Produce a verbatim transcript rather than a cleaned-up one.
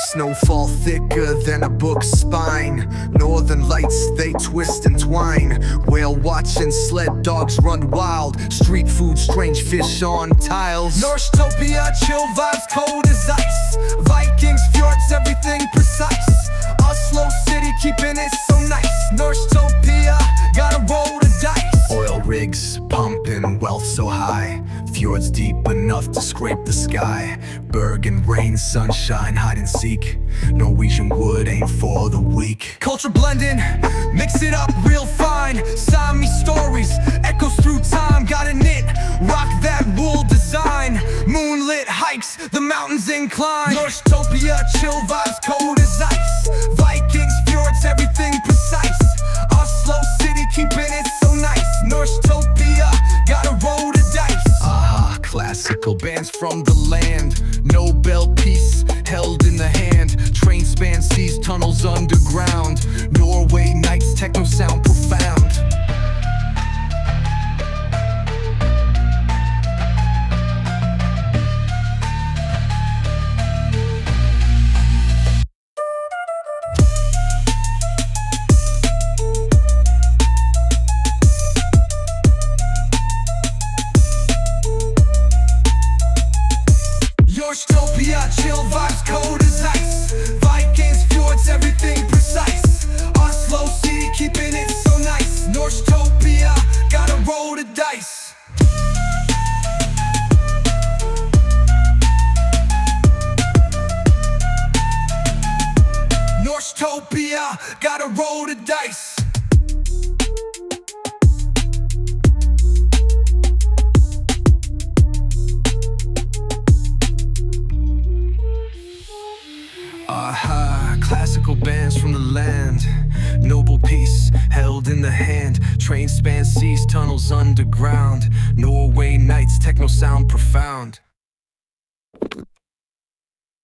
Snowfall thicker than a book's spine. Northern lights, they twist and twine. Whale watching, sled dogs run wild. Street food, strange fish on tiles. Northtopia, chill vibes, cold as ice. Vikings, fjords, everything precise. Oslo city, keeping it so nice. Northtopia, gotta roll the dice. Oil rigs, pumping, wealth so high. Fjords deep enough to scrape the sky. Bergen rain, sunshine, hide and seek. Norwegian wood ain't for the weak. Culture blending, mix it up real fine. Sami stories, echoes through time. Got a knit, rock that wool design. Moonlit hikes, the mountains incline. Northtopia, chill vibes, cold as ice. Vikings, fjords, everything precise. Oslo city, keeping it so nice. Northtopia, gotta roll the dice. Aha, classical bands from the land. Nobel Peace held in the hand. Train span seas, tunnels underground. Norway nights, techno sound profound. Northtopia, chill vibes, cold as ice. Vikings, fjords, everything precise. Oslo city, keeping it so nice. Northtopia, gotta roll the dice. Northtopia, gotta roll the dice. Aha, classical bands from the land. Noble peace held in the hand. Train span seas, tunnels underground. Norway nights, techno sound profound.